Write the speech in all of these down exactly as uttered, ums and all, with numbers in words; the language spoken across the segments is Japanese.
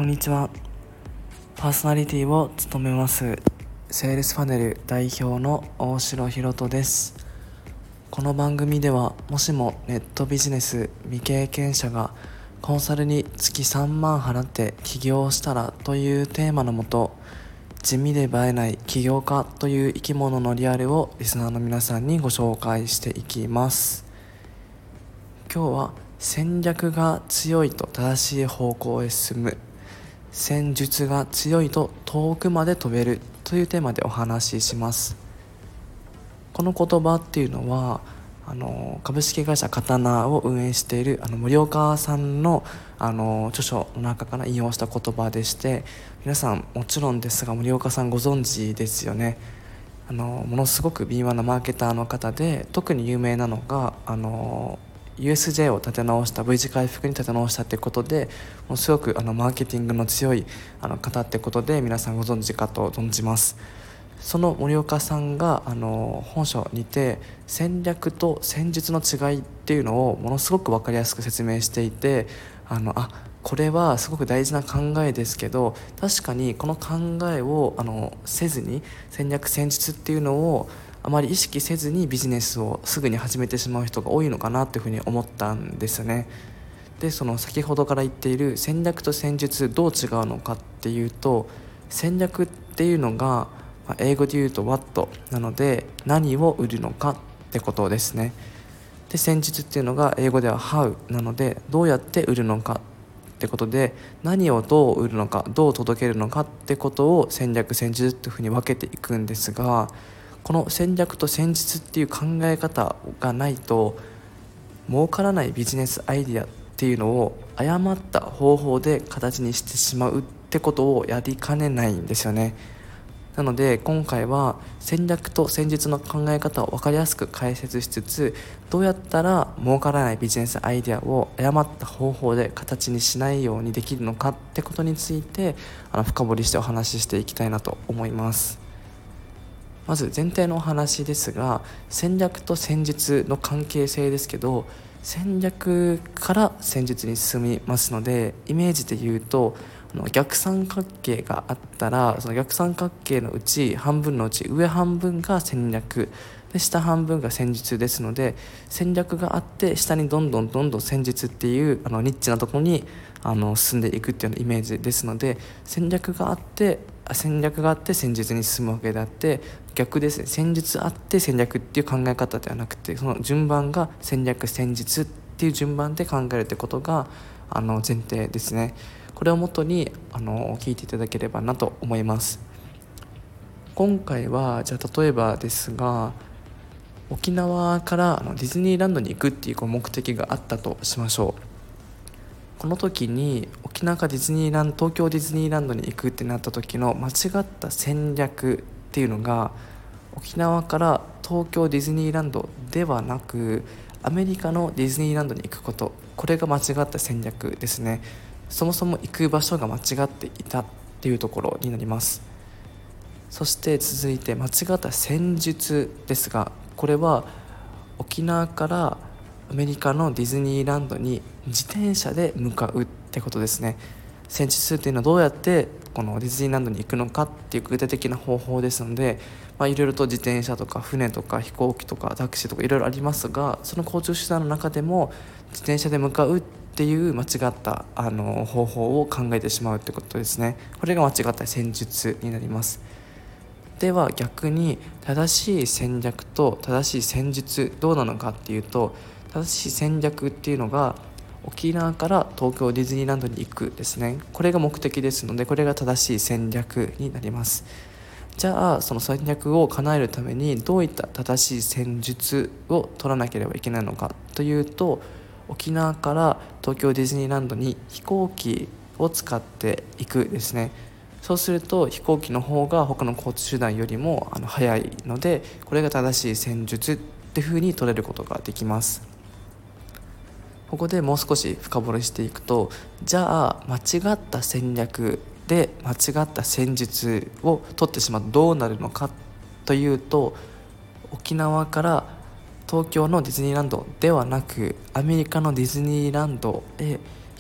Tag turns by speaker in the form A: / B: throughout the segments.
A: こんにちは。パーソナリティを務めますセールスパネル代表の大城ひろとです。この番組では、もしもネットビジネス未経験者がコンサルに月さんまん払って起業したらというテーマのもと、地味で映えない起業家という生き物のリアルをリスナーの皆さんにご紹介していきます。今日は戦略が強いと正しい方向へ進む、戦術が強いと遠くまで飛べるというテーマでお話しします。この言葉っていうのはあの株式会社刀を運営しているあの森岡さんのあの著書の中から引用した言葉でして、皆さんもちろんですが森岡さんご存知ですよね。あのものすごく敏腕なマーケターの方で、特に有名なのがあの ユーエスジェー を立て直した V 字回復に立て直したということで、ものすごくあのマーケティングの強いあの方ってことで皆さんご存知かと存じます。その森岡さんがあの本書にて戦略と戦術の違いっていうのをものすごく分かりやすく説明していて、あのあこれはすごく大事な考えですけど、確かにこの考えをあのせずに戦略戦術っていうのをあまり意識せずにビジネスをすぐに始めてしまう人が多いのかなというふうに思ったんですよね。でその先ほどから言っている戦略と戦術どう違うのかっていうと、戦略っていうのが英語で言うと What なので何を売るのかってことですね。で戦術っていうのが英語では How なのでどうやって売るのかってことで、何をどう売るのかどう届けるのかってことを戦略戦術っていうふうに分けていくんですが、この戦略と戦術っていう考え方がないと儲からないビジネスアイデアっていうのを誤った方法で形にしてしまうってことをやりかねないんですよね。なので今回は戦略と戦術の考え方を分かりやすく解説しつつ、どうやったら儲からないビジネスアイデアを誤った方法で形にしないようにできるのかってことについてあの深掘りしてお話ししていきたいなと思います。まず前提のお話ですが、戦略と戦術の関係性ですけど、戦略から戦術に進みますので、イメージで言うとあの逆三角形があったら、その逆三角形のうち半分のうち上半分が戦略で下半分が戦術ですので、戦略があって下にどんどんどんどん戦術っていうあのニッチなところにあの進んでいくっていうようなイメージですので、戦略があって戦略があって戦術に進むわけであって、逆ですね、戦術あって戦略っていう考え方ではなくて、その順番が戦略戦術っていう順番で考えるってことがあの前提ですね。これをもとにあの聞いていただければなと思います。今回はじゃあ例えばですが、沖縄からあのディズニーランドに行くっていうこう目的があったとしましょう。この時に沖縄からディズニーランド東京ディズニーランドに行くってなった時の間違った戦略っていうのが、沖縄から東京ディズニーランドではなくアメリカのディズニーランドに行くこと、これが間違った戦略ですね。そもそも行く場所が間違っていたっていうところになります。そして続いて間違った戦術ですが、これは沖縄からアメリカのディズニーランドに自転車で向かうってことですね。戦術っていうのはどうやってこのディズニーランドに行くのかっていう具体的な方法ですので、まあ、いろいろと自転車とか船とか飛行機とかタクシーとかいろいろありますが、その交通手段の中でも自転車で向かうっていう間違ったあの方法を考えてしまうってことですね。これが間違った戦術になります。では逆に正しい戦略と正しい戦術どうなのかっていうと、正しい戦略っていうのが沖縄から東京ディズニーランドに行くですね。これが目的ですので、これが正しい戦略になります。じゃあその戦略を叶えるためにどういった正しい戦術を取らなければいけないのかというと、沖縄から東京ディズニーランドに飛行機を使っていくですね。そうすると飛行機の方が他の交通手段よりもあの早いので、これが正しい戦術っていうふうに取れることができます。ここでもう少し深掘りしていくと、じゃあ間違った戦略で間違った戦術を取ってしまうとどうなるのかというと、沖縄から東京のディズニーランドではなくアメリカのディズニーランドへ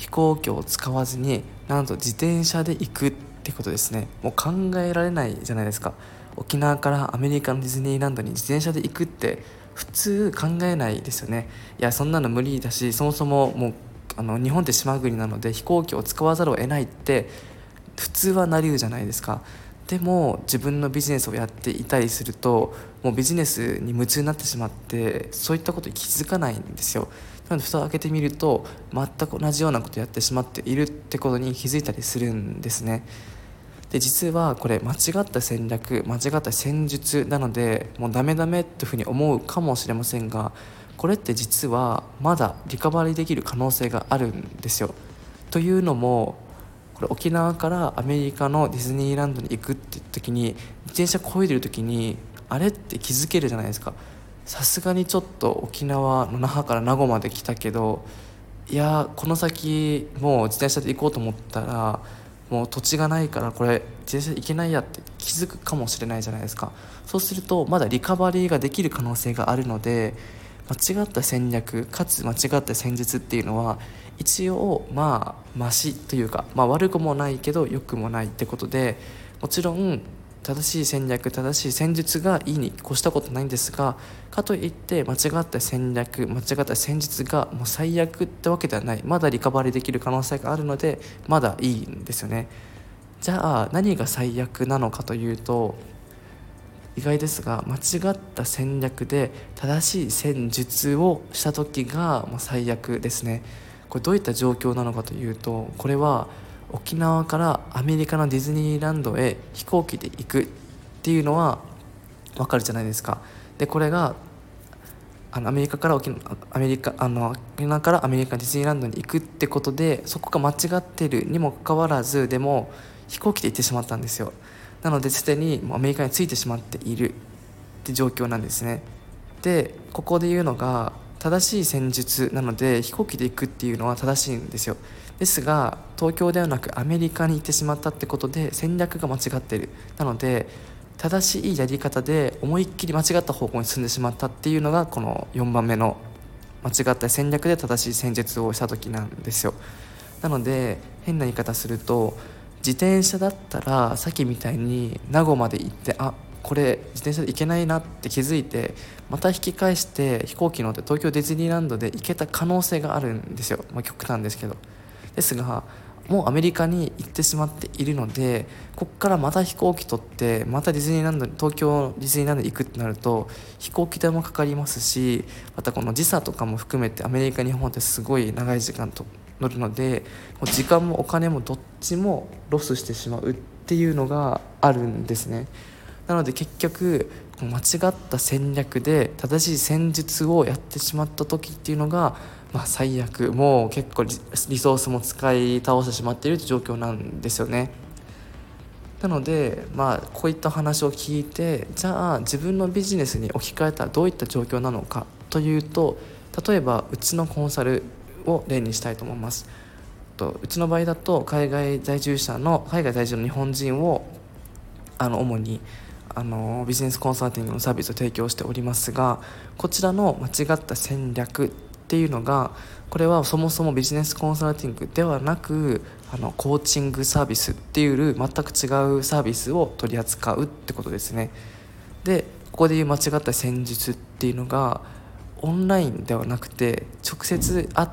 A: 飛行機を使わずになんと自転車で行くってことですね。もう考えられないじゃないですか。沖縄からアメリカのディズニーランドに自転車で行くって普通考えないですよね。いやそんなの無理だし、そもそももうあの日本って島国なので飛行機を使わざるを得ないって普通はなりうじゃないですか。でも自分のビジネスをやっていたりするともうビジネスに夢中になってしまってそういったことに気づかないんですよ。なので蓋を開けてみると全く同じようなことをやってしまっているってことに気づいたりするんですね。で実はこれ間違った戦略間違った戦術なのでもうダメダメっていうふうに思うかもしれませんが、これって実はまだリカバリーできる可能性があるんですよ。というのもこれ沖縄からアメリカのディズニーランドに行くって時に自転車漕いでる時にあれって気づけるじゃないですか。さすがにちょっと沖縄の那覇から名護まで来たけど、いやこの先もう自転車で行こうと思ったらもう土地がないからこれ自転車で行けないやって気づくかもしれないじゃないですか。そうするとまだリカバリーができる可能性があるので、間違った戦略かつ間違った戦術っていうのは一応まあマシというか、まあ、悪くもないけど良くもないってことで、もちろん正しい戦略正しい戦術がいいに越したことないんですが、かといって間違った戦略間違った戦術がもう最悪ってわけではない。まだリカバリーできる可能性があるのでまだいいんですよね。じゃあ何が最悪なのかというと、意外ですが間違った戦略で正しい戦術をした時がもう最悪ですね。これどういった状況なのかというと、これは沖縄からアメリカのディズニーランドへ飛行機で行くっていうのは分かるじゃないですか。でこれがあのアメリカから沖縄アメリカあの沖縄からアメリカディズニーランドに行くってことで、そこが間違っているにもかかわらずでも飛行機で行ってしまったんですよ。なのですでにもうアメリカに着いてしまっているって状況なんですね。でここで言うのが正しい戦術なので飛行機で行くっていうのは正しいんですよ。ですが東京ではなくアメリカに行ってしまったってことで戦略が間違っている。なので正しいやり方で思いっきり間違った方向に進んでしまったっていうのがこのよんばんめの間違った戦略で正しい戦術をした時なんですよ。なので変な言い方すると、自転車だったらさっきみたいに名護まで行ってあこれ自転車で行けないなって気づいてまた引き返して飛行機乗って東京ディズニーランドで行けた可能性があるんですよ。まあ、極端ですけど。ですがもうアメリカに行ってしまっているので、ここからまた飛行機取ってまたディズニーランド東京ディズニーランドに行くってなると飛行機代もかかりますし、またこの時差とかも含めてアメリカ日本ってすごい長い時間と乗るので時間もお金もどっちもロスしてしまうっていうのがあるんですね。なので結局間違った戦略で正しい戦術をやってしまった時っていうのが、まあ、最悪、もう結構リソースも使い倒してしまっているという状況なんですよね。なので、まあ、こういった話を聞いてじゃあ自分のビジネスに置き換えたらどういった状況なのかというと、例えばうちのコンサルを例にしたいと思います。とうちの場合だと海外在住者の海外在住の日本人をあの主にあのビジネスコンサルティングのサービスを提供しておりますが、こちらの間違った戦略っていうのがこれはそもそもビジネスコンサルティングではなくあのコーチングサービスっていう全く違うサービスを取り扱うってことですね。でここでいう間違った戦術っていうのがオンラインではなくて直接会って、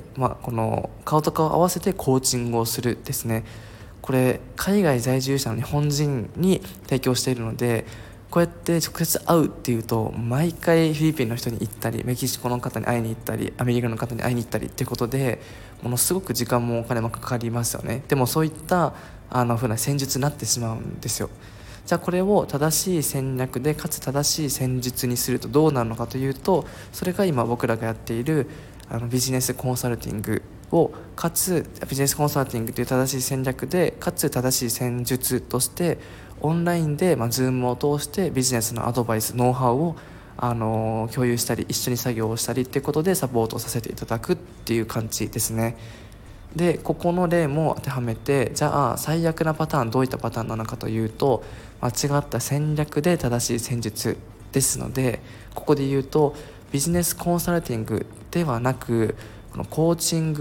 A: まあ、この顔と顔を合わせてコーチングをするですね。これ海外在住者の日本人に提供しているので、こうやって直接会うっていうと毎回フィリピンの人に行ったりメキシコの方に会いに行ったりアメリカの方に会いに行ったりっていうことでものすごく時間もお金もかかりますよね。でもそういったあの風な戦術になってしまうんですよ。じゃあこれを正しい戦略でかつ正しい戦術にするとどうなるのかというと、それが今僕らがやっているあのビジネスコンサルティングをかつビジネスコンサルティングという正しい戦略でかつ正しい戦術としてオンラインで、まあ、Zoom を通してビジネスのアドバイスノウハウを、あのー、共有したり一緒に作業をしたりっていうことでサポートさせていただくっていう感じですね。でここの例も当てはめて、じゃあ最悪なパターンどういったパターンなのかというと、間違った戦略で正しい戦術ですので、ここで言うとビジネスコンサルティングではなくこのコーチング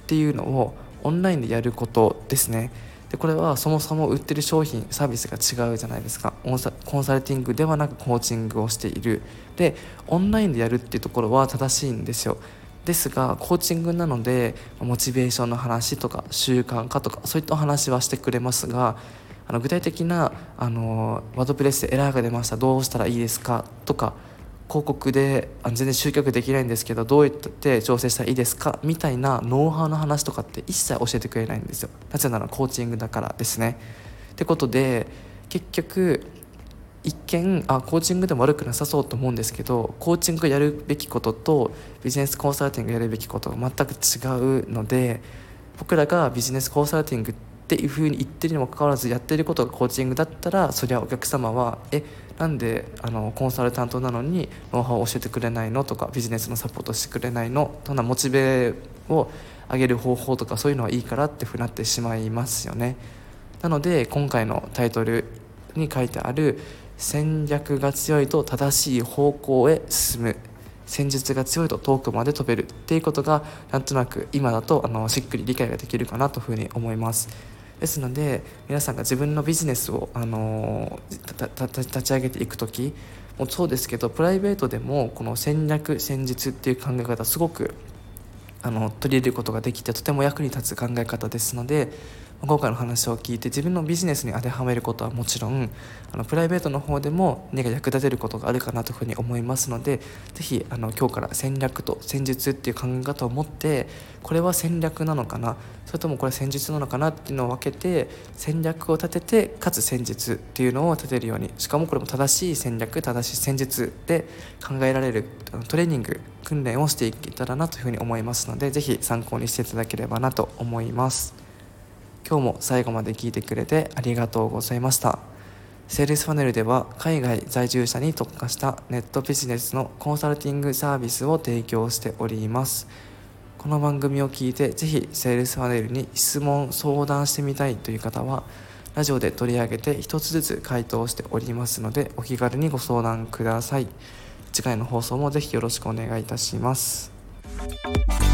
A: っていうのをオンラインでやることですね。でこれはそもそも売ってる商品サービスが違うじゃないですか。コンサコンサルティングではなくコーチングをしている。でオンラインでやるっていうところは正しいんですよ。ですがコーチングなのでモチベーションの話とか習慣化とかそういったお話はしてくれますが、あの具体的なあのワードプレスでエラーが出ました、どうしたらいいですかとか、広告であの全然集客できないんですけどどうやって調整したらいいですかみたいなノウハウの話とかって一切教えてくれないんですよ。なぜならコーチングだからですね。ってことで結局一見あコーチングでも悪くなさそうと思うんですけど、コーチングがやるべきこととビジネスコンサルティングがやるべきことが全く違うので、僕らがビジネスコンサルティングっていうふうに言ってるにもかかわらずやってることがコーチングだったら、そりゃお客様はえなんであのコンサルタントなのにノウハウを教えてくれないのとか、ビジネスのサポートしてくれないの、そんなモチベを上げる方法とかそういうのはいいからってふうになってしまいますよね。なので今回のタイトルに書いてある戦略が強いと正しい方向へ進む、戦術が強いと遠くまで飛べるっていうことがなんとなく今だとあのしっくり理解ができるかなというふうに思います。ですので皆さんが自分のビジネスを、あのたたた立ち上げていく時もそうですけど、プライベートでもこの戦略戦術っていう考え方すごくあの取り入れることができてとても役に立つ考え方ですので、今回の話を聞いて自分のビジネスに当てはめることはもちろん、あのプライベートの方でも何か役立てることがあるかなというふうに思いますので、ぜひあの今日から戦略と戦術っていう考え方を持って、これは戦略なのかな、それともこれ戦術なのかなっていうのを分けて、戦略を立ててかつ戦術っていうのを立てるように、しかもこれも正しい戦略正しい戦術で考えられるトレーニング訓練をしていけたらなというふうに思いますので、ぜひ参考にしていただければなと思います。今日も最後まで聞いてくれてありがとうございました。セールスファネルでは海外在住者に特化したネットビジネスのコンサルティングサービスを提供しております。この番組を聞いてぜひセールスファネルに質問相談してみたいという方はラジオで取り上げて一つずつ回答しておりますので、お気軽にご相談ください。次回の放送もぜひよろしくお願いいたします。